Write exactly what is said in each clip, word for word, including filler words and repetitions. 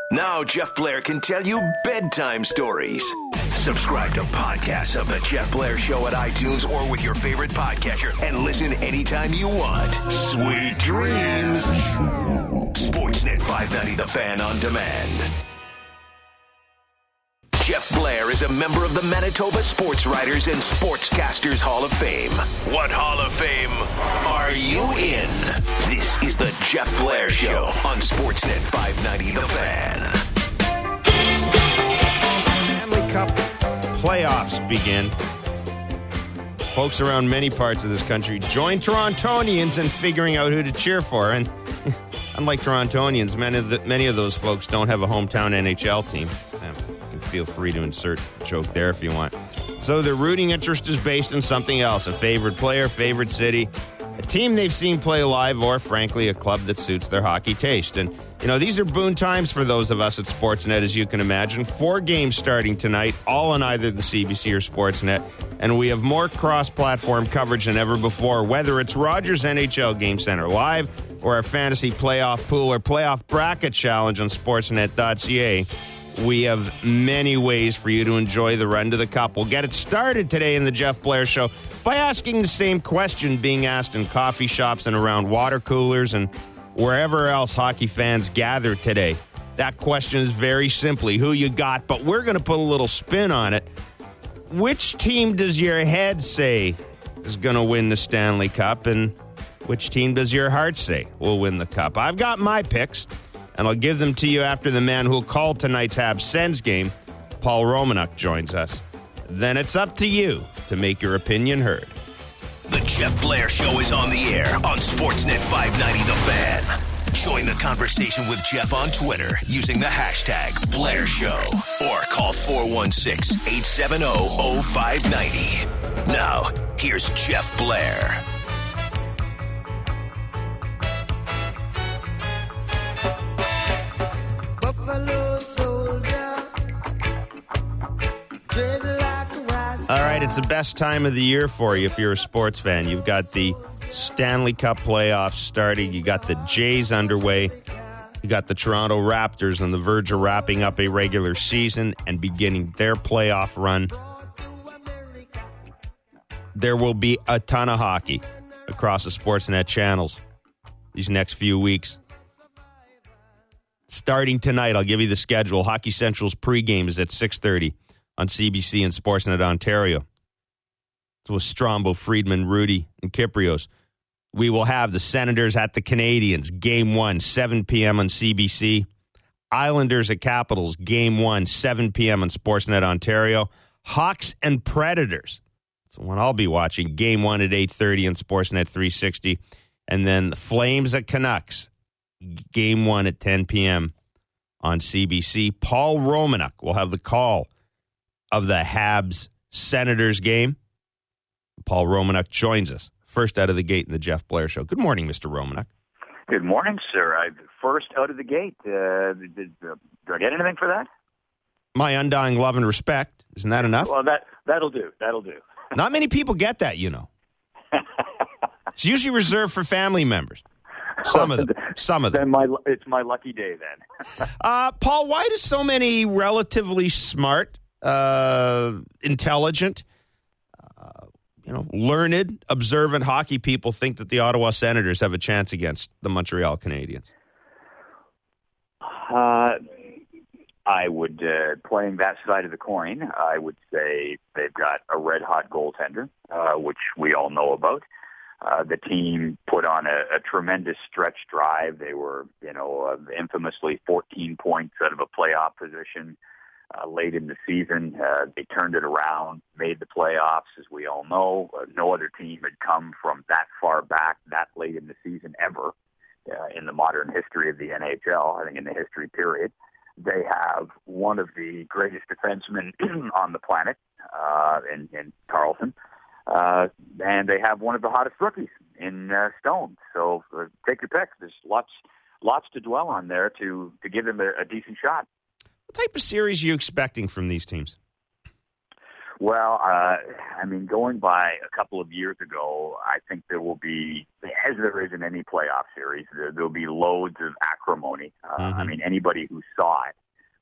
Now Jeff Blair can tell you bedtime stories. Subscribe to podcasts of The Jeff Blair Show at iTunes or with your favorite podcatcher and listen anytime you want. Sweet dreams. Sportsnet five ninety The Fan on demand. Jeff Blair is a member of the Manitoba Sports Writers and Sportscasters Hall of Fame. What Hall of Fame are you in? This is the Jeff Blair Show on Sportsnet five ninety The Fan. Stanley Cup playoffs begin. Folks around many parts of this country join Torontonians in figuring out who to cheer for. And unlike Torontonians, many of, the, many of those folks don't have a hometown N H L team. Feel free to insert a joke there if you want. So their rooting interest is based on something else, a favorite player, favorite city, a team they've seen play live, or, frankly, a club that suits their hockey taste. And, you know, these are boon times for those of us at Sportsnet, as you can imagine. Four games starting tonight, all on either the C B C or Sportsnet. And we have more cross-platform coverage than ever before, whether it's Rogers N H L Game Center Live or our fantasy playoff pool or playoff bracket challenge on sportsnet dot c a. We have many ways for you to enjoy the run to the cup. We'll get it started today in the Jeff Blair Show by asking the same question being asked in coffee shops and around water coolers and wherever else hockey fans gather today. That question is very simply who you got, but we're going to put a little spin on it. Which team does your head say is going to win the Stanley Cup, and which team does your heart say will win the cup? I've got my picks, and I'll give them to you after the man who'll call tonight's Habs Sens game, Paul Romanuk, joins us. Then it's up to you to make your opinion heard. The Jeff Blair Show is on the air on Sportsnet five ninety The Fan. Join the conversation with Jeff on Twitter using the hashtag Blair Show or call four one six, eight seven zero, zero five nine zero. Now, here's Jeff Blair. All right, it's the best time of the year for you if you're a sports fan. You've got the Stanley Cup playoffs starting. You got the Jays underway. You got the Toronto Raptors on the verge of wrapping up a regular season and beginning their playoff run. There will be a ton of hockey across the Sportsnet channels these next few weeks. Starting tonight, I'll give you the schedule. Hockey Central's pregame is at six thirty on C B C and Sportsnet Ontario. It's with Strombo, Friedman, Rudy, and Kyprios. We will have the Senators at the Canadians, game one, seven p.m. on C B C. Islanders at Capitals, game one, seven p.m. on Sportsnet Ontario. Hawks and Predators. That's the one I'll be watching. Game one at eight thirty on Sportsnet three sixty. And then the Flames at Canucks, game one at ten p.m. on C B C. Paul Romanuk will have the call of the Habs Senators game. Paul Romanuk joins us first out of the gate in the Jeff Blair Show. Good morning, Mister Romanuk. Good morning, sir. I first out of the gate. Uh, did, did, uh, do I get anything for that? My undying love and respect. Isn't that enough? Well, that that'll do. That'll do. Not many people get that, you know. It's usually reserved for family members. Some of them. Some of them. Then my, it's my lucky day then. uh, Paul, why do so many relatively smart, uh, intelligent, uh, you know, learned, observant hockey people think that the Ottawa Senators have a chance against the Montreal Canadiens? Uh, I would, uh, playing that side of the coin, I would say they've got a red-hot goaltender, uh, which we all know about. Uh, the team put on a, a tremendous stretch drive. They were, you know, uh, infamously fourteen points out of a playoff position uh, late in the season. Uh, they turned it around, made the playoffs, as we all know. Uh, no other team had come from that far back that late in the season ever uh, in the modern history of the N H L, I think in the history period. They have one of the greatest defensemen on the planet uh, in, in Carlson. Uh, and they have one of the hottest rookies in uh, Stone. So uh, take your pick. There's lots lots to dwell on there to, to give them a, a decent shot. What type of series are you expecting from these teams? Well, uh, I mean, going by a couple of years ago, I think there will be, as there is in any playoff series, there, there'll be loads of acrimony. Uh, mm-hmm. I mean, anybody who saw it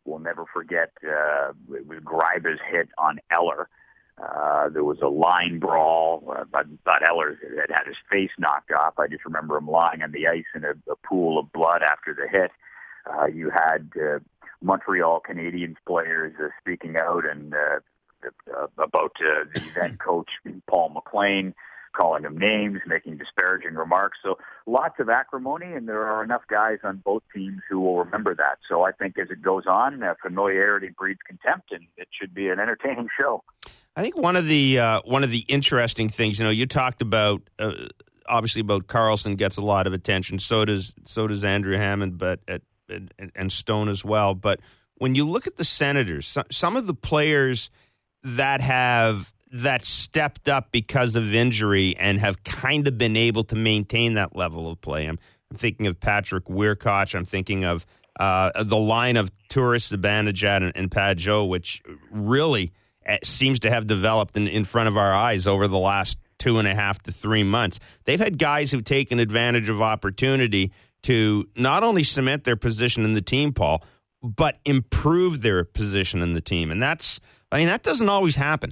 We'll never forget uh, it was Greiba's hit on Eller. Uh, there was a line brawl. Uh, but, but Eller had had his face knocked off. I just remember him lying on the ice in a, a pool of blood after the hit. Uh, you had uh, Montreal Canadiens players uh, speaking out and uh, uh, about uh, the then coach Paul McLean, calling him names, making disparaging remarks. So lots of acrimony, and there are enough guys on both teams who will remember that. So I think as it goes on, uh, familiarity breeds contempt, and it should be an entertaining show. I think one of the uh, one of the interesting things, you know, you talked about uh, obviously about Carlson gets a lot of attention. So does so does Andrew Hammond, but at, and, and Stone as well. But when you look at the Senators, some, some of the players that have that stepped up because of injury and have kind of been able to maintain that level of play. I'm, I'm thinking of Patrick Weirkoch. I'm thinking of uh, the line of Turris, Zibanejad, and, and Pajot, which really seems to have developed in, in front of our eyes over the last two and a half to three months. They've had guys who've taken advantage of opportunity to not only cement their position in the team, Paul, but improve their position in the team. And that's, I mean, that doesn't always happen.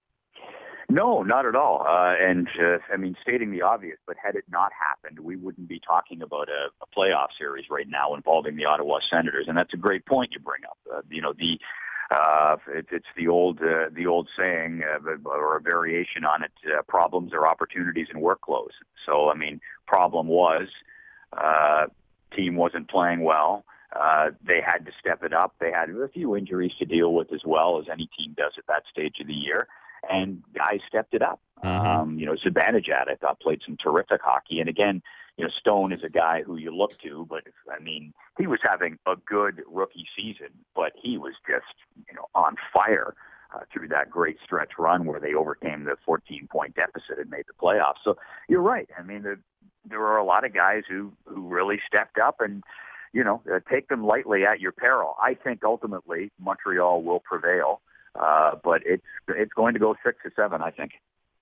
No, not at all. Uh, and, uh, I mean, stating the obvious, but had it not happened, we wouldn't be talking about a, a playoff series right now involving the Ottawa Senators. And that's a great point you bring up. Uh, you know, the Uh, it, it's the old uh, the old saying, uh, or a variation on it: uh, problems are opportunities in work clothes. So, I mean, problem was uh, team wasn't playing well. Uh, they had to step it up. They had a few injuries to deal with as well, as any team does at that stage of the year. And guys stepped it up. Mm-hmm. Um, you know, Zibanejad, I thought, played some terrific hockey. And again, you know, Stone is a guy who you look to, but I mean, he was having a good rookie season, but he was just, you know, on fire uh, through that great stretch run where they overcame the fourteen-point deficit and made the playoffs. So you're right. I mean, there, there are a lot of guys who, who really stepped up, and, you know, uh, take them lightly at your peril. I think ultimately Montreal will prevail, uh, but it's it's going to go six or seven, I think.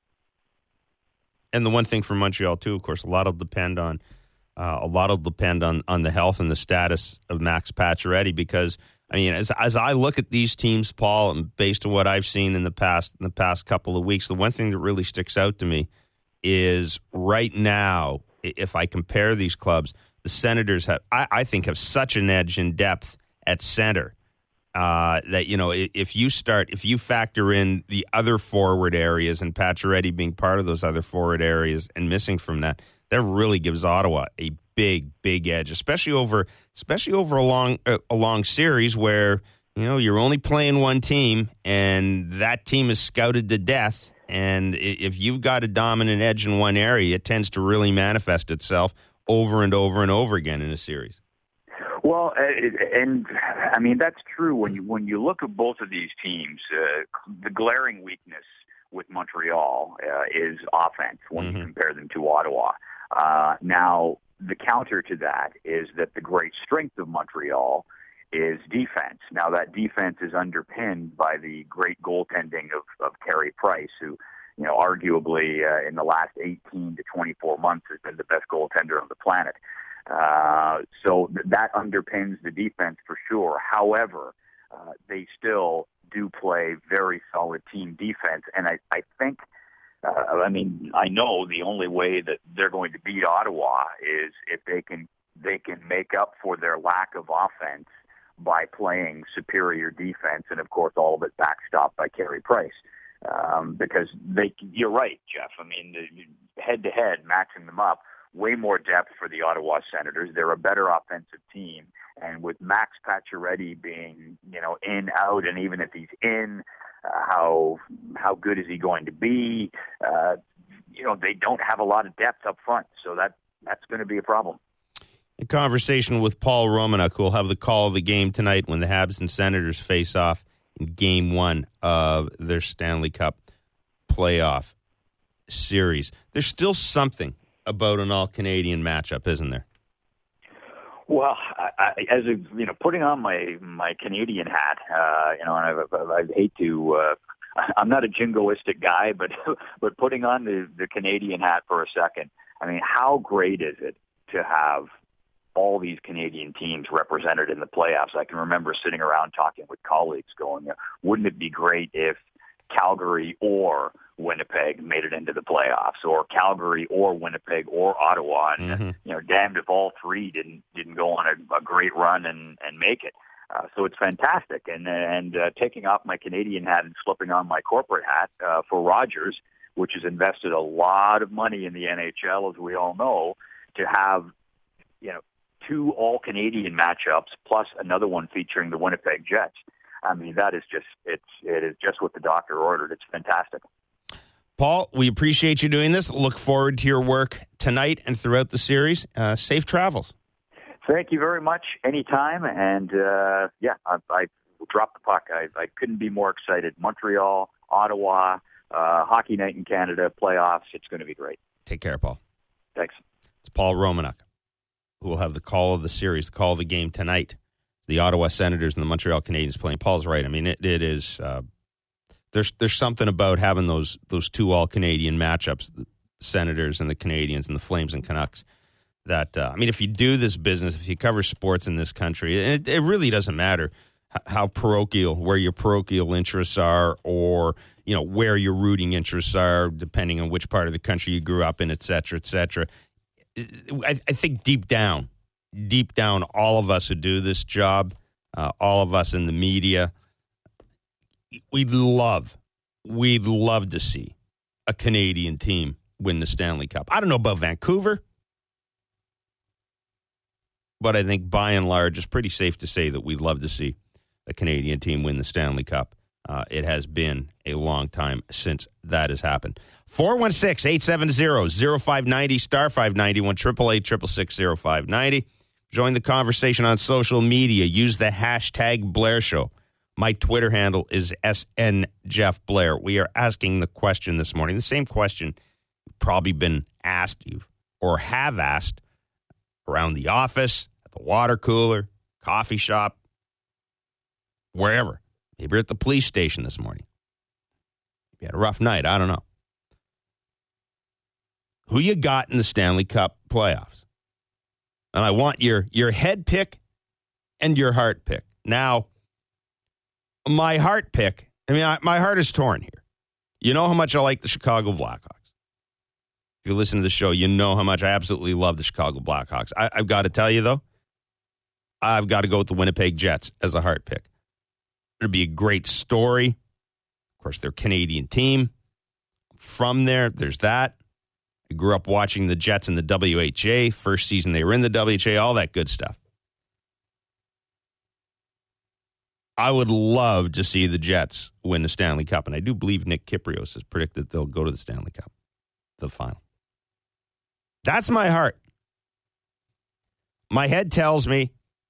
And the one thing for Montreal, too, of course, a lot will depend on uh, a lot will depend on, on the health and the status of Max Pacioretty. Because I mean, as as I look at these teams, Paul, and based on what I've seen in the past in the past couple of weeks, the one thing that really sticks out to me is right now, if I compare these clubs, the Senators have, I, I think, have such an edge in depth at center. Uh, that, you know, if you start, if you factor in the other forward areas and Pacioretty being part of those other forward areas and missing from that, that really gives Ottawa a big, big edge, especially over, especially over a long, uh, a long series where, you know, you're only playing one team and that team is scouted to death. And if you've got a dominant edge in one area, it tends to really manifest itself over and over and over again in a series. Well, and I mean, that's true when you when you look at both of these teams. Uh, the glaring weakness with Montreal uh, is offense when mm-hmm. you compare them to Ottawa. Uh, now, the counter to that is that the great strength of Montreal is defense. Now, that defense is underpinned by the great goaltending of, of Carey Price, who, you know, arguably uh, in the last eighteen to twenty-four months has been the best goaltender on the planet. Uh, so th- that underpins the defense for sure. However, uh, they still do play very solid team defense. And I, I think, uh, I mean, I know the only way that they're going to beat Ottawa is if they can, they can make up for their lack of offense by playing superior defense. And of course, all of it backstopped by Carey Price. Um, because they, you're right, Jeff. I mean, head to head, matching them up, way more depth for the Ottawa Senators. They're a better offensive team. And with Max Pacioretty being, you know, in, out, and even if he's in, uh, how how good is he going to be? Uh, you know, they don't have a lot of depth up front. So that that's going to be a problem. A conversation with Paul Romanuk, who will have the call of the game tonight when the Habs and Senators face off in game one of their Stanley Cup playoff series. There's still something about an all-Canadian matchup, isn't there? Well, I, I, as a, you know, putting on my, my Canadian hat, uh, you know, and I, I, I hate to, uh, I'm not a jingoistic guy, but but putting on the, the Canadian hat for a second, I mean, how great is it to have all these Canadian teams represented in the playoffs. I can remember sitting around talking with colleagues going, wouldn't it be great if Calgary or Winnipeg made it into the playoffs, or Calgary or Winnipeg or Ottawa, and Mm-hmm. you know, damned if all three didn't didn't go on a, a great run and and make it. Uh, so it's fantastic, and and uh, taking off my Canadian hat and slipping on my corporate hat uh, for Rogers, which has invested a lot of money in the N H L, as we all know, to have, you know, two all-Canadian matchups plus another one featuring the Winnipeg Jets. I mean, that is just it's it is just what the doctor ordered. It's fantastic. Paul, we appreciate you doing this. Look forward to your work tonight and throughout the series. Uh, safe travels. Thank you very much. Anytime. And, uh, yeah, I, I dropped the puck. I, I couldn't be more excited. Montreal, Ottawa, uh, Hockey Night in Canada, playoffs. It's going to be great. Take care, Paul. Thanks. It's Paul Romanuk, who will have the call of the series, the call of the game tonight. The Ottawa Senators and the Montreal Canadiens playing. Paul's right. I mean, it, it is... Uh, There's there's something about having those those two all-Canadian matchups, the Senators and the Canadians and the Flames and Canucks, that, uh, I mean, if you do this business, if you cover sports in this country, it, it really doesn't matter how parochial, where your parochial interests are, or, you know, where your rooting interests are, depending on which part of the country you grew up in, et cetera, et cetera. I, I think deep down, deep down, all of us who do this job, uh, all of us in the media, We'd love, we'd love to see a Canadian team win the Stanley Cup. I don't know about Vancouver, but I think by and large it's pretty safe to say that we'd love to see a Canadian team win the Stanley Cup. Uh, it has been a long time since that has happened. four one six, eight seven zero, zero five nine zero, star five ninety-one, eight eight eight, six six six, zero five nine zero. Join the conversation on social media. Use the hashtag Blair Show. My Twitter handle is S N Jeff Blair. We are asking the question this morning, the same question you've probably been asked you or have asked around the office, at the water cooler, coffee shop, wherever. Maybe you're at the police station this morning. You had a rough night. I don't know. Who you got in the Stanley Cup playoffs? And I want your, your head pick and your heart pick. Now, my heart pick, I mean, I, my heart is torn here. You know how much I like the Chicago Blackhawks. If you listen to the show, you know how much I absolutely love the Chicago Blackhawks. I, I've got to tell you, though, I've got to go with the Winnipeg Jets as a heart pick. It'd be a great story. Of course, they're a Canadian team. From there, there's that. I grew up watching the Jets in the W H A. First season they were in the W H A, all that good stuff. I would love to see the Jets win the Stanley Cup, and I do believe Nick Kyprios has predicted they'll go to the Stanley Cup, the final. That's my heart. My head tells me,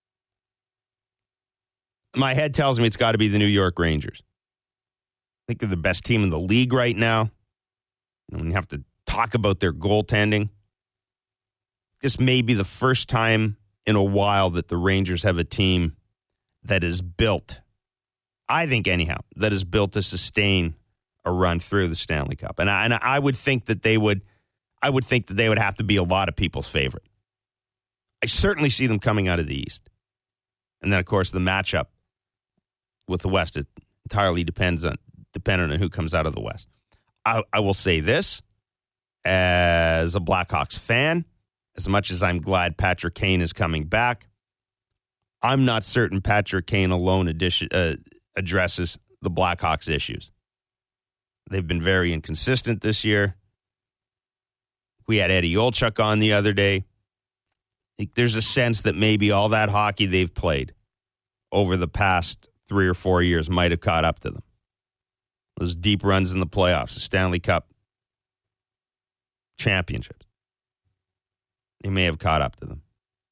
my head tells me it's got to be the New York Rangers. I think they're the best team in the league right now. And when you have to talk about their goaltending, this may be the first time in a while that the Rangers have a team that is built, I think anyhow, that is built to sustain a run through the Stanley Cup. And I, and I would think that they would, I would think that they would have to be a lot of people's favorite. I certainly see them coming out of the East. And then, of course, the matchup with the West, it entirely depends on, dependent on who comes out of the West. I, I will say this, as a Blackhawks fan, as much as I'm glad Patrick Kane is coming back, I'm not certain Patrick Kane alone addition, uh, addresses the Blackhawks' issues. They've been very inconsistent this year. We had Eddie Olchuk on the other day. I think there's a sense that maybe all that hockey they've played over the past three or four years might have caught up to them. Those deep runs in the playoffs, the Stanley Cup championships, they may have caught up to them.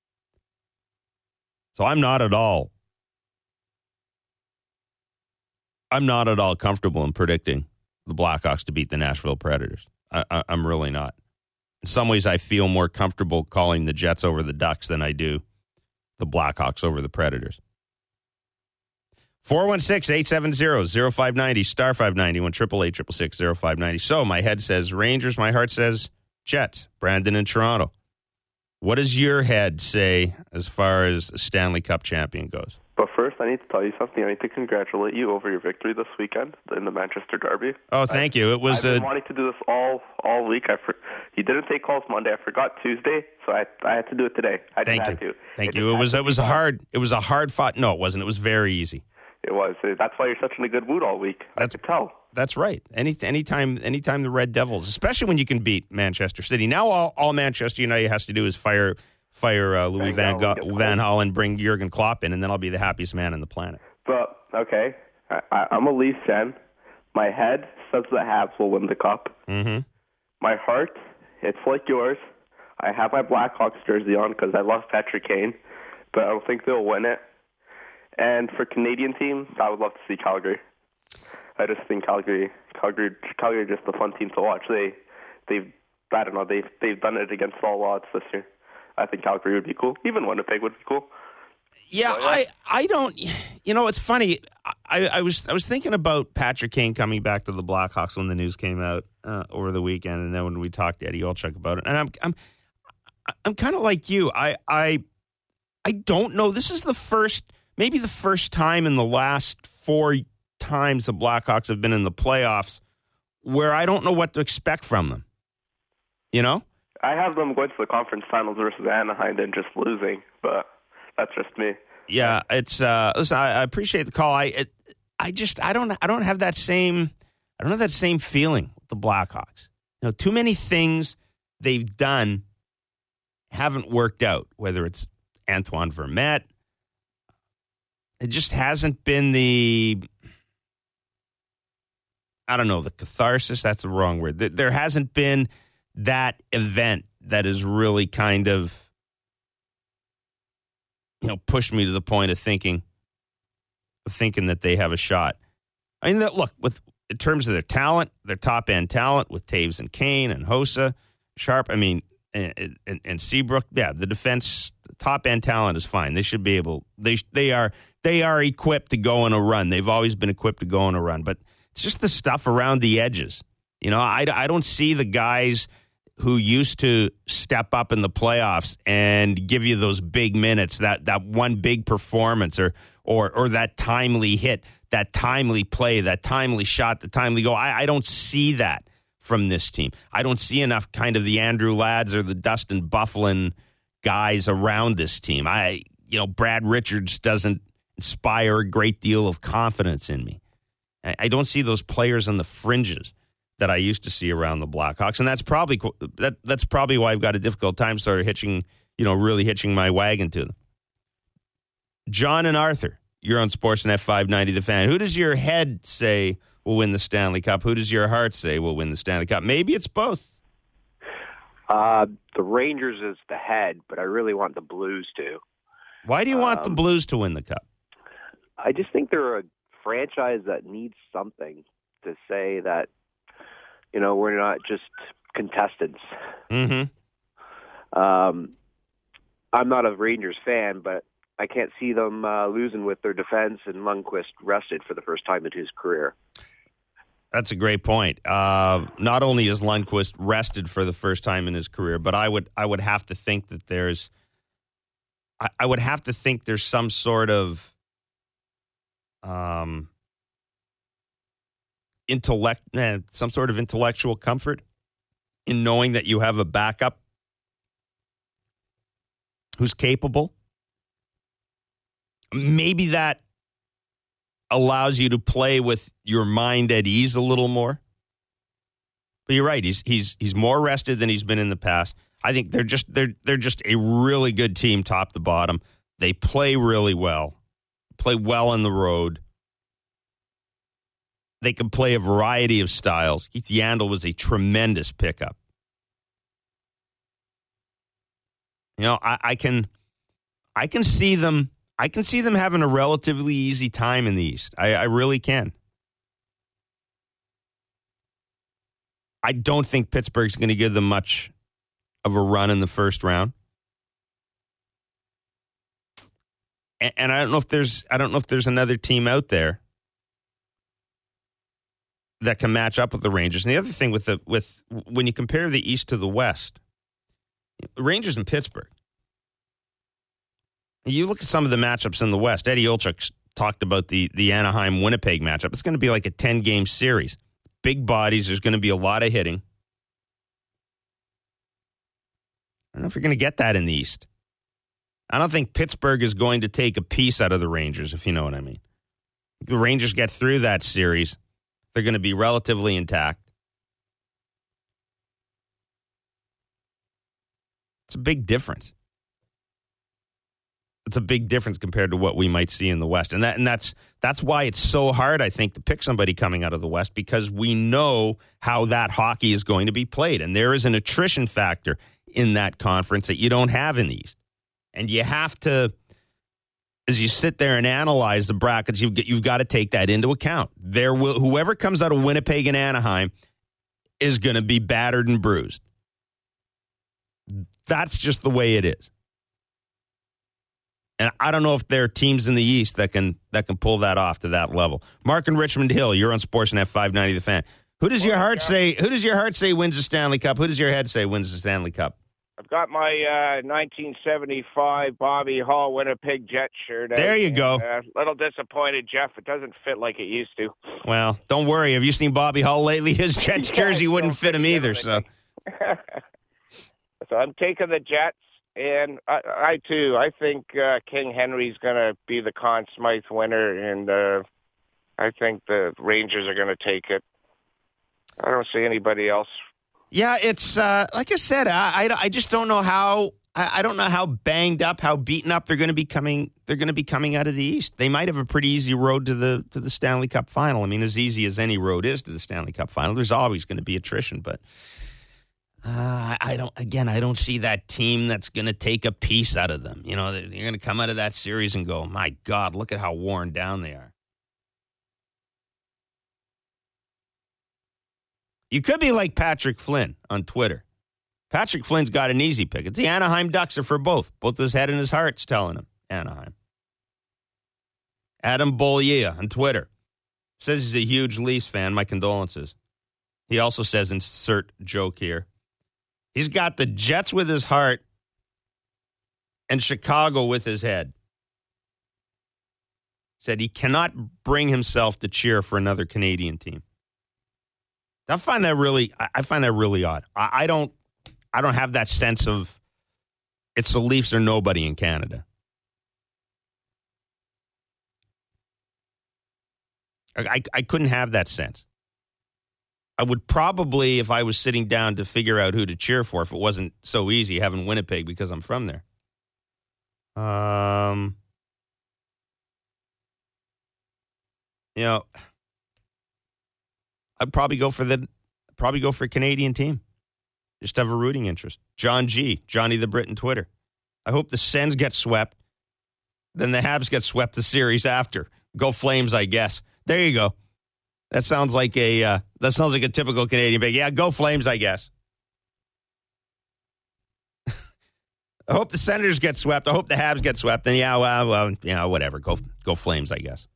So I'm not at all, I'm not at all comfortable in predicting the Blackhawks to beat the Nashville Predators. I, I, I'm really not. In some ways, I feel more comfortable calling the Jets over the Ducks than I do the Blackhawks over the Predators. four one six, eight seven zero, zero five nine zero, star five ninety-one, eight eight eight, six six six, zero five nine zero. So my head says Rangers, my heart says Jets, Brandon in Toronto. What does your head say as far as a Stanley Cup champion goes? But first, I need to tell you something. I need to congratulate you over your victory this weekend in the Manchester Derby. Oh, thank I, you. It was. I've been a... wanting to do this all all week. I for, you didn't take calls Monday. I forgot Tuesday, so I I had to do it today. I thank just you. had to. Thank it you. It was. It was a hard. It was a hard fought. No, it wasn't. It was very easy. It was. That's why you're such in a good mood all week. That's, I could tell. That's right. Any anytime, anytime the Red Devils, especially when you can beat Manchester City. Now all, all Manchester United has to do is fire. Fire uh, Louis Van, Go- Van Gaal and bring Jurgen Klopp in, and then I'll be the happiest man on the planet. But, okay, I, I, I'm a Leafs fan. My head says the Habs will win the Cup. Mm-hmm. My heart, it's like yours. I have my Blackhawks jersey on because I love Patrick Kane, but I don't think they'll win it. And for Canadian team, I would love to see Calgary. I just think Calgary, Calgary, Calgary is just a fun team to watch. They, they've, I don't know, they've they've done it against all odds this year. I think Calgary would be cool. Even Winnipeg would be cool. Yeah, so, yeah. I, I don't. You know, it's funny. I, I was I was thinking about Patrick Kane coming back to the Blackhawks when the news came out uh, over the weekend, and then when we talked to Eddie Olczyk about it. And I'm I'm I'm kind of like you. I I I don't know. This is the first, maybe the first time in the last four times the Blackhawks have been in the playoffs where I don't know what to expect from them. You know. I have them going to the conference finals versus Anaheim and just losing, but that's just me. Yeah, it's. Uh, listen, I, I appreciate the call. I, it, I just, I don't, I don't have that same, I don't have that same feeling with the Blackhawks. You know, too many things they've done haven't worked out. Whether it's Antoine Vermette, it just hasn't been the. I don't know, the catharsis. That's the wrong word. There hasn't been that event that has really kind of, you know, pushed me to the point of thinking, of thinking that they have a shot. I mean, look, with in terms of their talent, their top end talent with Taves and Kane and Hossa, Sharp. I mean, and, and, and Seabrook. Yeah, the defense, the top end talent is fine. They should be able. They they are they are equipped to go on a run. They've always been equipped to go on a run, but it's just the stuff around the edges. You know, I I don't see the guys who used to step up in the playoffs and give you those big minutes, that, that one big performance or, or or that timely hit, that timely play, that timely shot, the timely goal. I, I don't see that from this team. I don't see enough kind of the Andrew Ladds or the Dustin Byfuglien guys around this team. I, you know, Brad Richards doesn't inspire a great deal of confidence in me. I, I don't see those players on the fringes that I used to see around the Blackhawks, and that's probably that. That's probably why I've got a difficult time sort of hitching, you know, really hitching my wagon to them. John and Arthur, you're on Sportsnet five ninety The Fan. Who does your head say will win the Stanley Cup? Who does your heart say will win the Stanley Cup? Maybe it's both. Uh, the Rangers is the head, but I really want the Blues to. Why do you want um, the Blues to win the Cup? I just think they're a franchise that needs something to say that, you know, we're not just contestants. Mm-hmm. Um, I'm not a Rangers fan, but I can't see them uh, losing with their defense and Lundqvist rested for the first time in his career. That's a great point. Uh, not only is Lundqvist rested for the first time in his career, but I would I would have to think that there's I, I would have to think there's some sort of um. intellect, eh, some sort of intellectual comfort in knowing that you have a backup who's capable. Maybe that allows you to play with your mind at ease a little more. But you're right; he's he's he's more rested than he's been in the past. I think they're just they're they're just a really good team, top to bottom. They play really well, play well on the road. They can play a variety of styles. Keith Yandle was a tremendous pickup. You know, I, I can, I can see them. I can see them having a relatively easy time in the East. I, I really can. I don't think Pittsburgh's going to give them much of a run in the first round. And, and I don't know if there's. I don't know if there's another team out there that can match up with the Rangers. And the other thing with the with when you compare the East to the West, the Rangers and Pittsburgh, You look at some of the matchups in the West. Eddie Olczyk talked about the, the Anaheim-Winnipeg matchup. It's going to be like a ten-game series. Big bodies. There's going to be a lot of hitting. I don't know if you're going to get that in the East. I don't think Pittsburgh is going to take a piece out of the Rangers, if you know what I mean. If the Rangers get through that series, they're going to be relatively intact. It's a big difference. It's a big difference compared to what we might see in the West. And that and that's that's why it's so hard, I think, to pick somebody coming out of the West, because we know how that hockey is going to be played. And there is an attrition factor in that conference that you don't have in the East. And you have to, as you sit there and analyze the brackets, you've, you've got to take that into account. There will whoever comes out of Winnipeg and Anaheim is going to be battered and bruised. That's just the way it is. And I don't know if there are teams in the East that can that can pull that off to that level. Mark in Richmond Hill, you're on Sportsnet five ninety The Fan. Who does your heart say? Who does your heart say wins the Stanley Cup? Who does your head say wins the Stanley Cup? I've got my uh, nineteen seventy-five Bobby Hall Winnipeg Jets shirt. There you go. A uh, little disappointed, Jeff. It doesn't fit like it used to. Well, don't worry. Have you seen Bobby Hall lately? His Jets jersey wouldn't fit him either. So, so I'm taking the Jets. And I, I too, I think uh, King Henry's going to be the Conn Smythe winner, and uh, I think the Rangers are going to take it. I don't see anybody else. Yeah, it's uh, like I said. I, I, I just don't know how. I, I don't know how banged up, how beaten up they're going to be coming. They're going to be coming out of the East. They might have a pretty easy road to the to the Stanley Cup final. I mean, as easy as any road is to the Stanley Cup final. There's always going to be attrition, but. Uh, I don't. Again, I don't see that team that's going to take a piece out of them. You know, they're going to come out of that series and go, "My God, look at how worn down they are." You could be like Patrick Flynn on Twitter. Patrick Flynn's got an easy pick. It's the Anaheim Ducks are for both. Both his head and his heart's telling him Anaheim. Adam Bollier on Twitter says he's a huge Leafs fan. My condolences. He also says, insert joke here. He's got the Jets with his heart and Chicago with his head. Said he cannot bring himself to cheer for another Canadian team. I find that really, I find that really odd. I, I don't, I don't have that sense of it's the Leafs or nobody in Canada. I, I, I couldn't have that sense. I would probably, if I was sitting down to figure out who to cheer for, if it wasn't so easy having Winnipeg because I'm from there. Um, you know, I'd probably go for the, probably go for a Canadian team. Just have a rooting interest. John G, Johnny the Brit on Twitter. I hope the Sens get swept. Then the Habs get swept the series after. Go Flames, I guess. There you go. That sounds like a uh, that sounds like a typical Canadian pick. Yeah, go Flames, I guess. I hope the Senators get swept. I hope the Habs get swept. And yeah, well, well, you know, whatever. Go go Flames, I guess.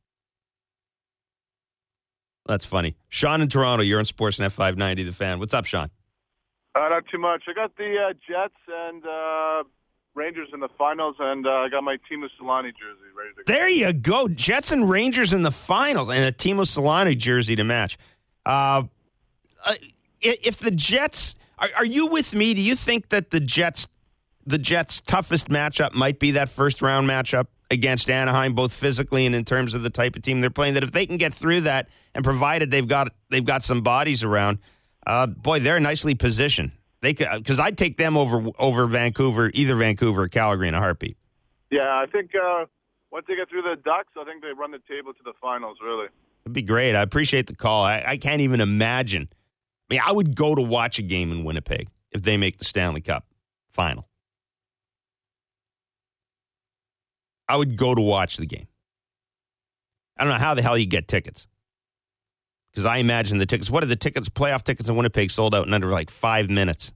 That's funny. Sean in Toronto, you're on Sportsnet five ninety The Fan. What's up, Sean? Uh, not too much. I got the uh, Jets and uh, Rangers in the finals, and uh, I got my Timo Solani jersey ready to go. There you go. Jets and Rangers in the finals, and a Timo Solani jersey to match. Uh, if the Jets, are, are you with me? Do you think that the Jets, the Jets' toughest matchup might be that first round matchup against Anaheim, both physically and in terms of the type of team they're playing? That if they can get through that, and provided they've got they've got some bodies around, uh, boy, they're nicely positioned. They could, because I'd take them over over Vancouver, either Vancouver or Calgary in a heartbeat. Yeah, I think uh, once they get through the Ducks, I think they run the table to the finals, really. It'd be great. I appreciate the call. I, I can't even imagine. I mean, I would go to watch a game in Winnipeg if they make the Stanley Cup final. I would go to watch the game. I don't know how the hell you get tickets. Because I imagine the tickets, what are the tickets, playoff tickets in Winnipeg sold out in under like five minutes.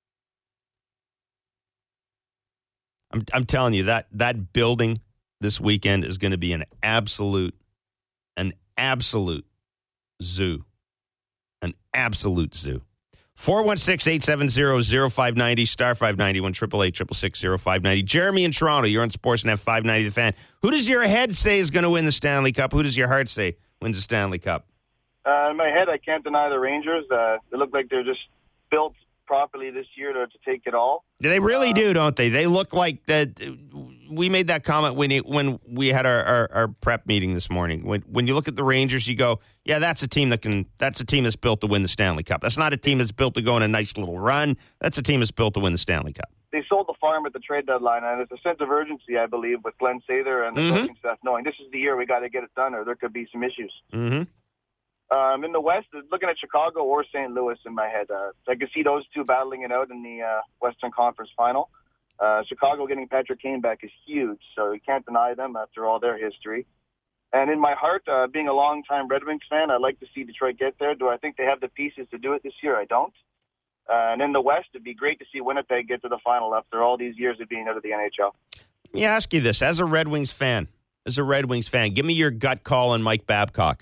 I'm I'm telling you, that that building this weekend is going to be an absolute, an absolute zoo. An absolute zoo. four one six, eight seven zero, zero five nine zero, star five ninety, one triple eight, six six six, zero five nine zero. Jeremy in Toronto, you're on Sportsnet five ninety The Fan. Who does your head say is going to win the Stanley Cup? Who does your heart say wins the Stanley Cup? Uh, in my head, I can't deny the Rangers. Uh, they look like they're just built properly this year to, to take it all. They really uh, do, don't they? They look like that. We made that comment when it, when we had our, our, our prep meeting this morning. When when you look at the Rangers, you go, yeah, that's a team that can. That's a team that's built to win the Stanley Cup. That's not a team that's built to go on a nice little run. That's a team that's built to win the Stanley Cup. They sold the farm at the trade deadline, and there's a sense of urgency, I believe, with Glenn Sather and the Mm-hmm. coaching staff knowing this is the year we got to get it done, or there could be some issues. Mm-hmm. Um, in the West, looking at Chicago or Saint Louis in my head. Uh, I can see those two battling it out in the uh, Western Conference Final. Uh, Chicago getting Patrick Kane back is huge, so you can't deny them after all their history. And in my heart, uh, being a longtime Red Wings fan, I'd like to see Detroit get there. Do I think they have the pieces to do it this year? I don't. Uh, and in the West, it'd be great to see Winnipeg get to the final after all these years of being out of the N H L. Let me ask you this. As a Red Wings fan, as a Red Wings fan, give me your gut call on Mike Babcock.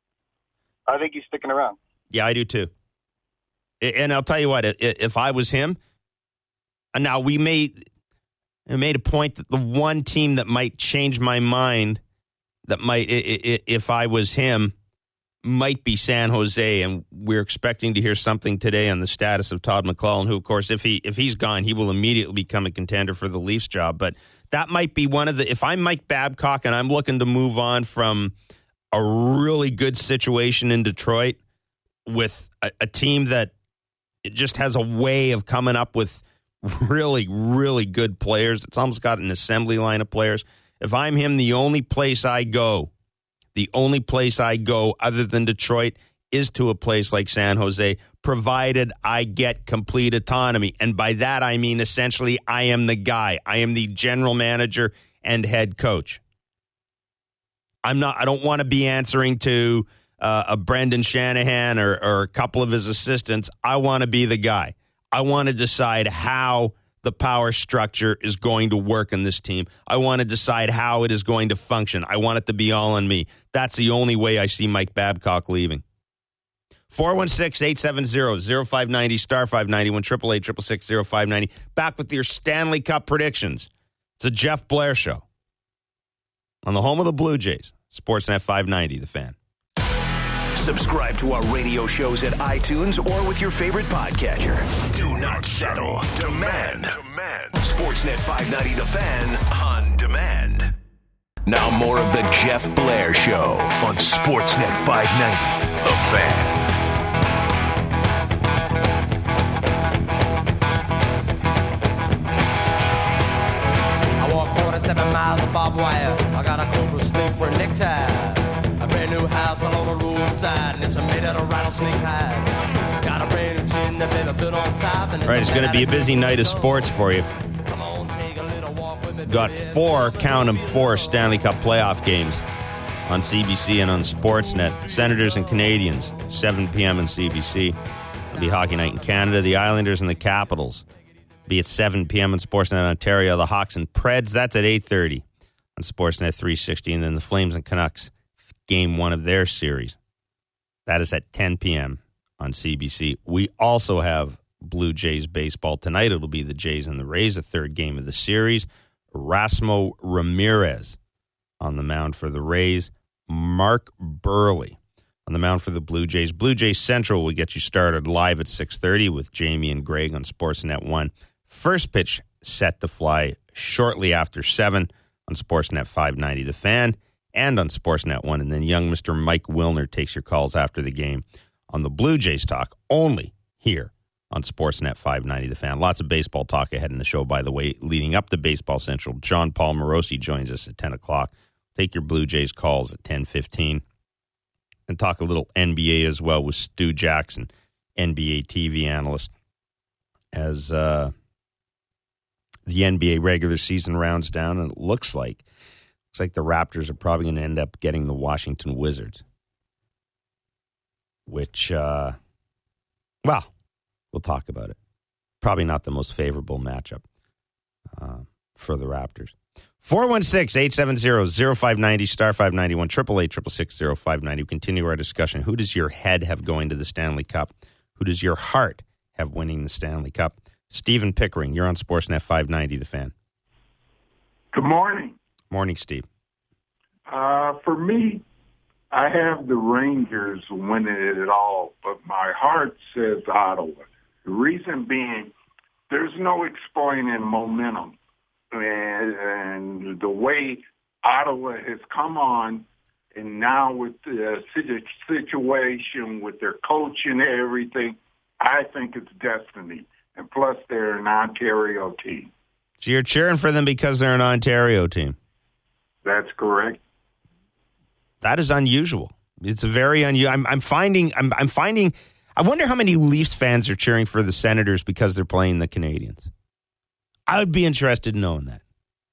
I think he's sticking around. Yeah, I do too. And I'll tell you what, if I was him, now we made, I made a point that the one team that might change my mind, that might, if I was him, might be San Jose, and we're expecting to hear something today on the status of Todd McLellan, who, of course, if he if he's gone, he will immediately become a contender for the Leafs job. But that might be one of the, if I'm Mike Babcock and I'm looking to move on from a really good situation in Detroit with a, a team that it just has a way of coming up with really, really good players. It's almost got an assembly line of players. If I'm him, the only place I go, the only place I go other than Detroit is to a place like San Jose, provided I get complete autonomy. And by that, I mean essentially I am the guy. I am the general manager and head coach. I'm not. I don't want to be answering to uh, a Brendan Shanahan or, or a couple of his assistants. I want to be the guy. I want to decide how the power structure is going to work in this team. I want to decide how it is going to function. I want it to be all on me. That's the only way I see Mike Babcock leaving. four one six, eight seven zero, zero five nine zero, star five ninety, one triple eight, six six six, zero five nine zero. Back with your Stanley Cup predictions. It's a Jeff Blair Show on the home of the Blue Jays. Sportsnet five ninety, The Fan. Subscribe to our radio shows at iTunes or with your favorite podcatcher. Do not settle. Demand. Demand. Sportsnet five ninety The Fan on demand. Now more of the Jeff Blair Show on Sportsnet five ninety The Fan. Seven miles of barbed wire. I got a cobra snake for a necktie. A brand new house along the roadside, and it's made out of rattlesnake hide. Got a brand new tin that been built on top. And right, it's going to be a busy night of sports for you. Got four, count them, four Stanley Cup playoff games on C B C and on Sportsnet. Senators and Canadians, seven p.m. on C B C. It'll be Hockey Night in Canada. The Islanders and the Capitals be at seven p.m. on Sportsnet Ontario. The Hawks and Preds, that's at eight thirty on Sportsnet three sixty. And then the Flames and Canucks, game one of their series. That is at ten p.m. on C B C. We also have Blue Jays baseball tonight. It'll be the Jays and the Rays, the third game of the series. Erasmo Ramirez on the mound for the Rays. Mark Burley on the mound for the Blue Jays. Blue Jays Central will get you started live at six thirty with Jamie and Greg on Sportsnet one. First pitch set to fly shortly after seven on Sportsnet five ninety The Fan and on Sportsnet one. And then young Mister Mike Wilner takes your calls after the game on the Blue Jays Talk, only here on Sportsnet five ninety The Fan. Lots of baseball talk ahead in the show, by the way, leading up to Baseball Central. John Paul Morosi joins us at ten o'clock. Take your Blue Jays calls at ten fifteen. And talk a little N B A as well with Stu Jackson, N B A T V analyst, as uh, the N B A regular season rounds down. And it looks like looks like the Raptors are probably going to end up getting the Washington Wizards, which, uh, well, we'll talk about it. Probably not the most favorable matchup uh, for the Raptors. four one six, eight seven zero, zero five nine zero, star five ninety-one, triple eight, six six six, zero five nine zero. Continue our discussion. Who does your head have going to the Stanley Cup? Who does your heart have winning the Stanley Cup. Stephen Pickering, you're on Sportsnet five ninety, The Fan. Good morning. Morning, Steve. Uh, for me, I have the Rangers winning it all, but my heart says Ottawa. The reason being, there's no explaining momentum. And, and the way Ottawa has come on, and now with the situation with their coach and everything, I think it's destiny. And plus, they're an Ontario team. So you're cheering for them because they're an Ontario team? That's correct. That is unusual. It's a very unusual. I'm, I'm finding. I'm, I'm finding. I wonder how many Leafs fans are cheering for the Senators because they're playing the Canadiens. I would be interested in knowing that.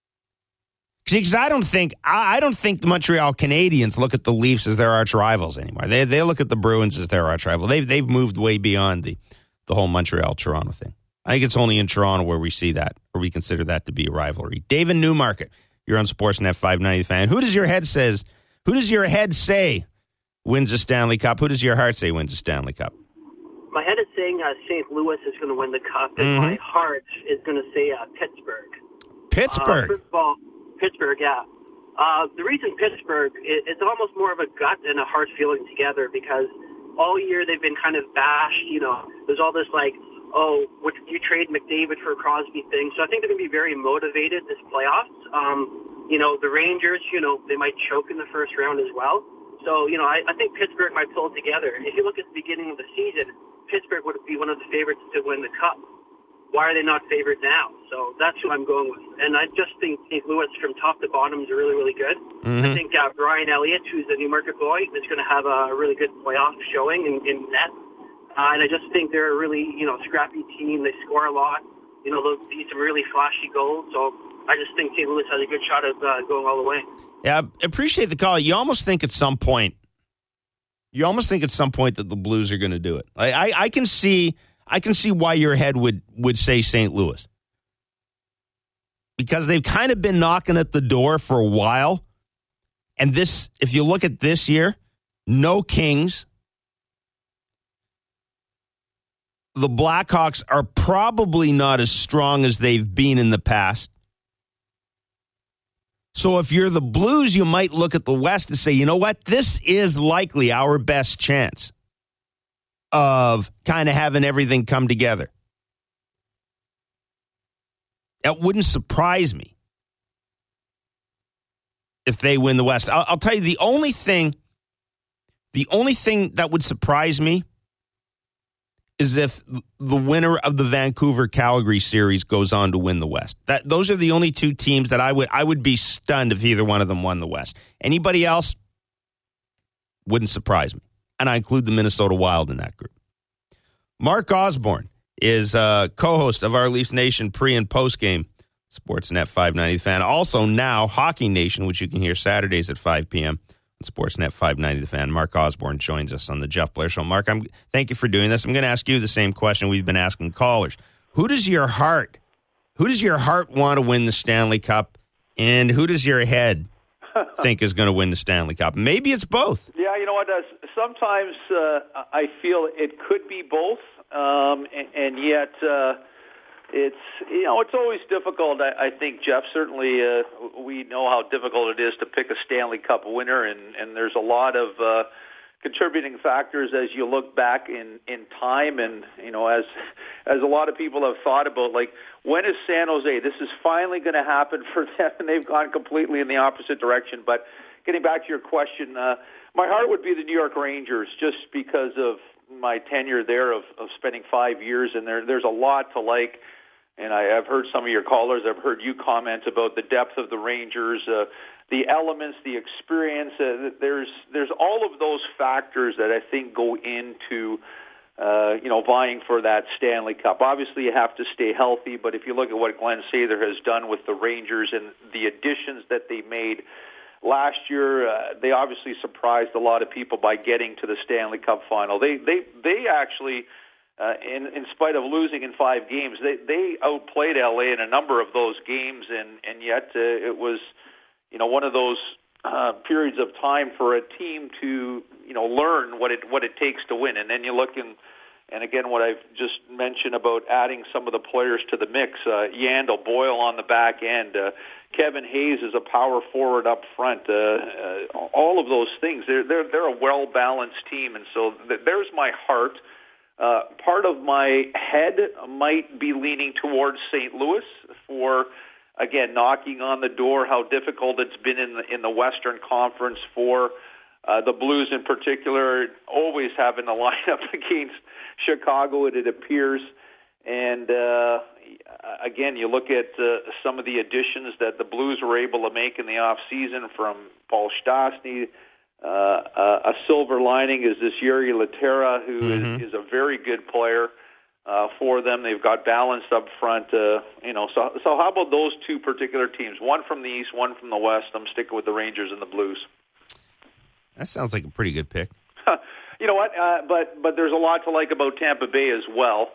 Because I don't think I, I don't think the Montreal Canadiens look at the Leafs as their arch rivals anymore. They they look at the Bruins as their arch rival. They've they've moved way beyond the the whole Montreal Toronto thing. I think it's only in Toronto where we see that, or we consider that to be a rivalry. David Newmarket, you're on Sportsnet five ninety Fan. Who does your head says? Who does your head say wins a Stanley Cup? Who does your heart say wins a Stanley Cup? My head is saying uh, Saint Louis is going to win the cup, and mm-hmm. my heart is going to say uh, Pittsburgh. Pittsburgh. Uh, first of all, Pittsburgh, yeah. Uh, the reason Pittsburgh, it, it's almost more of a gut and a heart feeling together because all year they've been kind of bashed. You know, there's all this like, oh, would you trade McDavid for Crosby thing? So I think they're going to be very motivated this playoffs. Um, you know, the Rangers, you know, they might choke in the first round as well. So, you know, I, I think Pittsburgh might pull it together. If you look at the beginning of the season, Pittsburgh would be one of the favorites to win the Cup. Why are they not favored now? So that's who I'm going with. And I just think Saint Louis from top to bottom is really, really good. Mm-hmm. I think uh, Brian Elliott, who's the Newmarket boy, is going to have a really good playoff showing in, in net. Uh, and I just think they're a really, you know, scrappy team. They score a lot. You know, they'll see some really flashy goals. So I just think Saint Louis has a good shot of uh, going all the way. Yeah, I appreciate the call. You almost think at some point, you almost think at some point that the Blues are going to do it. I, I, I can see, I can see why your head would would say Saint Louis, because they've kind of been knocking at the door for a while. And this, if you look at this year, no Kings. The Blackhawks are probably not as strong as they've been in the past. So if you're the Blues, you might look at the West and say, you know what? This is likely our best chance of kind of having everything come together. That wouldn't surprise me if they win the West. I'll, I'll tell you, the only thing, the only thing that would surprise me is if the winner of the Vancouver-Calgary series goes on to win the West. That those are the only two teams that I would I would be stunned if either one of them won the West. Anybody else wouldn't surprise me. And I include the Minnesota Wild in that group. Mark Osborne is uh, co-host of our Leafs Nation pre- and post-game Sportsnet five ninety Fan. Also now Hockey Nation, which you can hear Saturdays at five p.m. Sportsnet five ninety The Fan. Mark Osborne joins us on the Jeff Blair Show. Mark, I'm thank you for doing this. I'm going to ask you the same question we've been asking callers. Who does your heart, who does your heart want to win the Stanley Cup, and who does your head think is going to win the Stanley Cup? Maybe it's both. Yeah, you know what? Uh, sometimes uh, I feel it could be both, um, and, and yet. Uh, It's, you know, it's always difficult. I, I think, Jeff, certainly uh, we know how difficult it is to pick a Stanley Cup winner, and, and there's a lot of uh, contributing factors as you look back in, in time. And, you know, as as a lot of people have thought about, like, when is San Jose? This is finally going to happen for them, and they've gone completely in the opposite direction. But getting back to your question, uh, my heart would be the New York Rangers just because of my tenure there of, of spending five years, and there there's a lot to like. And I, I've heard some of your callers, I've heard you comment about the depth of the Rangers, uh, the elements, the experience. Uh, there's there's all of those factors that I think go into, uh, you know, vying for that Stanley Cup. Obviously, you have to stay healthy, but if you look at what Glenn Sather has done with the Rangers and the additions that they made last year, uh, they obviously surprised a lot of people by getting to the Stanley Cup final. They they they actually... Uh, in, in spite of losing in five games, they, they outplayed L A in a number of those games, and, and yet uh, it was, you know, one of those uh, periods of time for a team to, you know, learn what it what it takes to win. And then you look in, And again, what I've just mentioned about adding some of the players to the mix, uh, Yandel, Boyle on the back end, uh, Kevin Hayes is a power forward up front. Uh, uh, all of those things, they're they're they're a well balanced team, and so th- there's my heart. Uh, part of my head might be leaning towards Saint Louis for, again, knocking on the door. How difficult it's been in the in the Western Conference for uh, the Blues in particular, always having the lineup against Chicago, it, it appears. And uh, again, you look at uh, some of the additions that the Blues were able to make in the off season, from Paul Stastny. Uh, uh, a silver lining is this Yuri Laterra, who mm-hmm. is, is a very good player uh, for them. They've got balance up front. Uh, you know, so so how about those two particular teams? One from the East, one from the West. I'm sticking with the Rangers and the Blues. That sounds like a pretty good pick. You know what? Uh, but but there's a lot to like about Tampa Bay as well.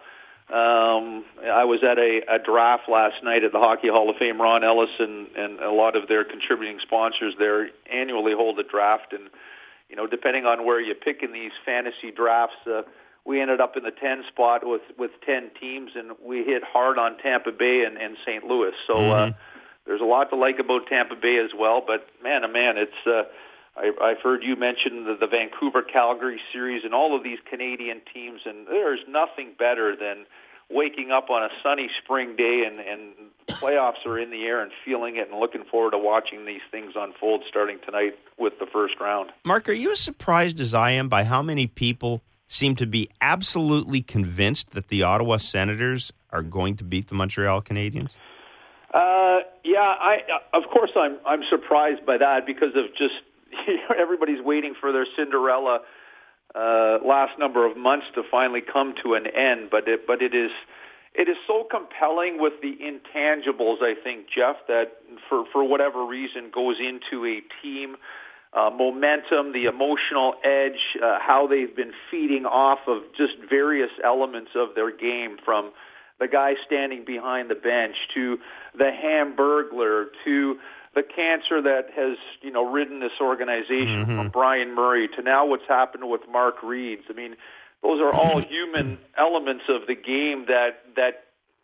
Um, I was at a, a draft last night at the Hockey Hall of Fame. Ron Ellis and, and a lot of their contributing sponsors there annually hold a draft, and you know, depending on where you pick in these fantasy drafts, uh, we ended up in the ten spot with with ten teams, and we hit hard on Tampa Bay and, and Saint Louis. So mm-hmm. uh, there's a lot to like about Tampa Bay as well. But man, oh man, it's uh, I, I've heard you mention the, the Vancouver-Calgary series and all of these Canadian teams, and there's nothing better than waking up on a sunny spring day and, and playoffs are in the air and feeling it and looking forward to watching these things unfold starting tonight with the first round. Mark, are you as surprised as I am by how many people seem to be absolutely convinced that the Ottawa Senators are going to beat the Montreal Canadiens? Uh, yeah, I of course I'm I'm surprised by that because of just everybody's waiting for their Cinderella uh, last number of months to finally come to an end. But it, but it is it is so compelling with the intangibles, I think, Jeff, that for, for whatever reason goes into a team, uh, momentum, the emotional edge, uh, how they've been feeding off of just various elements of their game, from the guy standing behind the bench to the Hamburglar to the cancer that has, you know, ridden this organization, mm-hmm. from Brian Murray to now what's happened with Mark Reeds. I mean, those are all human elements of the game that that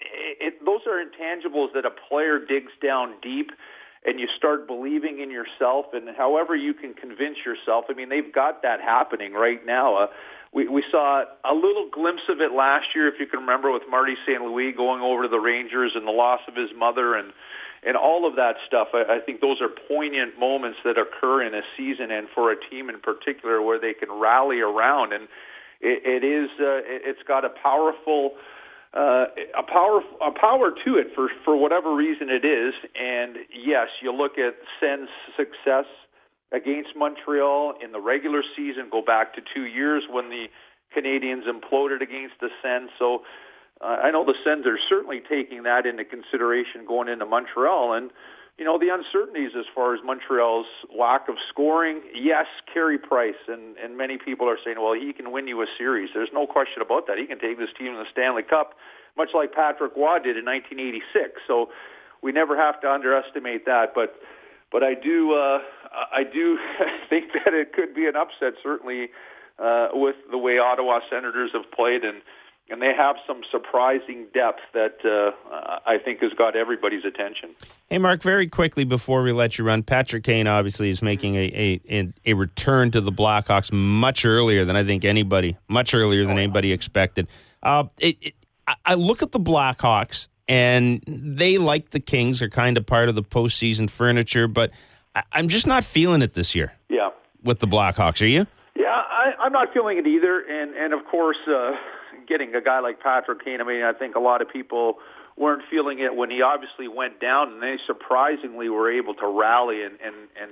it, those are intangibles that a player digs down deep, and you start believing in yourself. And however you can convince yourself, I mean, they've got that happening right now. Uh, we we saw a little glimpse of it last year, if you can remember, with Marty Saint Louis going over to the Rangers and the loss of his mother and. And all of that stuff, I, I think those are poignant moments that occur in a season and for a team in particular where they can rally around. And it, it is, uh, it's got a powerful, uh, a power, a power to it for, for whatever reason it is. And yes, you look at Sen's success against Montreal in the regular season, go back to two years when the Canadiens imploded against the Sens. So, Uh, I know the Sens are certainly taking that into consideration going into Montreal. And, you know, the uncertainties as far as Montreal's lack of scoring, yes, Carey Price, and, and many people are saying, well, he can win you a series. There's no question about that. He can take this team to the Stanley Cup, much like Patrick Waugh did in nineteen eighty-six. So we never have to underestimate that. But but I do, uh, I do think that it could be an upset, certainly, uh, with the way Ottawa Senators have played. And And they have some surprising depth that uh, I think has got everybody's attention. Hey, Mark, very quickly before we let you run, Patrick Kane obviously is making a a, a return to the Blackhawks much earlier than I think anybody, much earlier than anybody expected. Uh, it, it, I look at the Blackhawks, and they, like the Kings, are kind of part of the postseason furniture, but I, I'm just not feeling it this year. Yeah, with the Blackhawks, are you? Yeah, I, I'm not feeling it either, and and of course. Uh, Getting a guy like Patrick Kane, I mean, I think a lot of people weren't feeling it when he obviously went down, and they surprisingly were able to rally and and and,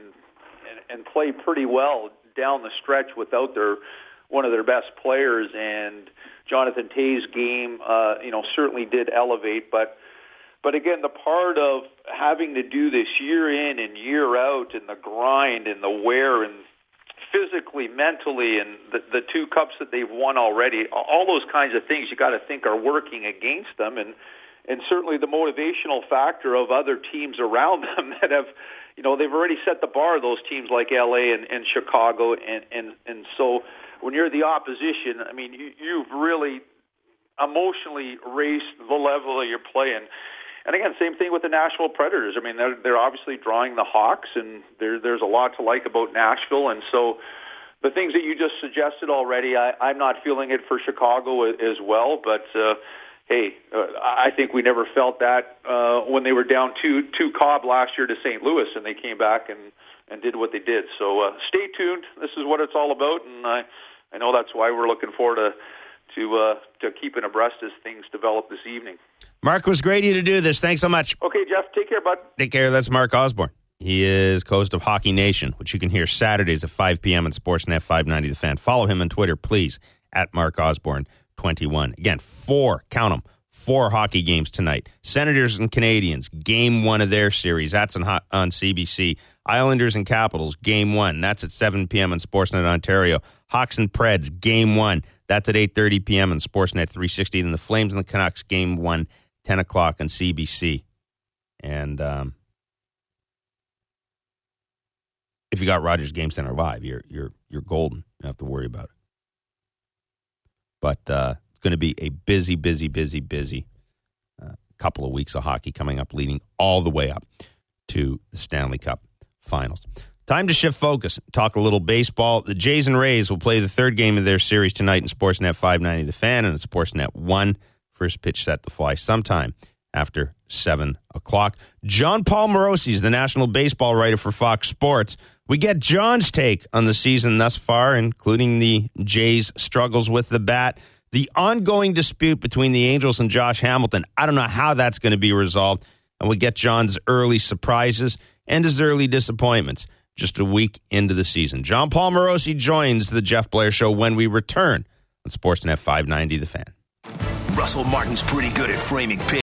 and play pretty well down the stretch without their one of their best players. And Jonathan Toews' game, uh, you know, certainly did elevate, but but again, the part of having to do this year in and year out, and the grind and the wear and physically, mentally, and the, the two cups that they've won already, all those kinds of things you got to think are working against them, and and certainly the motivational factor of other teams around them that have, you know, they've already set the bar, those teams like L A and, and Chicago, and, and, and so when you're the opposition, I mean, you, you've really emotionally raised the level that you're playing. And again, same thing with the Nashville Predators. I mean, they're, they're obviously drawing the Hawks, and there, there's a lot to like about Nashville, and so the things that you just suggested already, I, I'm not feeling it for Chicago as well, but uh, hey, uh, I think we never felt that uh, when they were down two two Cobb last year to Saint Louis, and they came back and, and did what they did. So uh, stay tuned. This is what it's all about, and I, I know that's why we're looking forward to to uh, to keeping abreast as things develop this evening. Mark, was great of you to do this. Thanks so much. Okay, Jeff, take care, bud. Take care. That's Mark Osborne. He is host of Hockey Nation, which you can hear Saturdays at five p.m. on Sportsnet five ninety The Fan. Follow him on Twitter, please, at Mark Osborne twenty-one. Again, four, count them, four hockey games tonight. Senators and Canadians, game one of their series. That's on, on C B C. Islanders and Capitals, game one. That's at seven p.m. on Sportsnet Ontario. Hawks and Preds, game one. That's at eight thirty p.m. on Sportsnet three sixty. Then the Flames and the Canucks, game one, ten o'clock on C B C. And um, if you got Rogers Game Center Live, you're you're you're golden. You don't have to worry about it. But uh, it's going to be a busy, busy, busy, busy uh, couple of weeks of hockey coming up, leading all the way up to the Stanley Cup Finals. Time to shift focus, talk a little baseball. The Jays and Rays will play the third game of their series tonight in Sportsnet five ninety The Fan and Sportsnet one. First pitch set to fly sometime after seven o'clock. John Paul Morosi is the national baseball writer for Fox Sports. We get John's take on the season thus far, including the Jays' struggles with the bat, the ongoing dispute between the Angels and Josh Hamilton. I don't know how that's going to be resolved. And we get John's early surprises and his early disappointments just a week into the season. John Paul Morosi joins the Jeff Blair Show when we return on Sportsnet five ninety The Fan. Russell Martin's pretty good at framing pitch.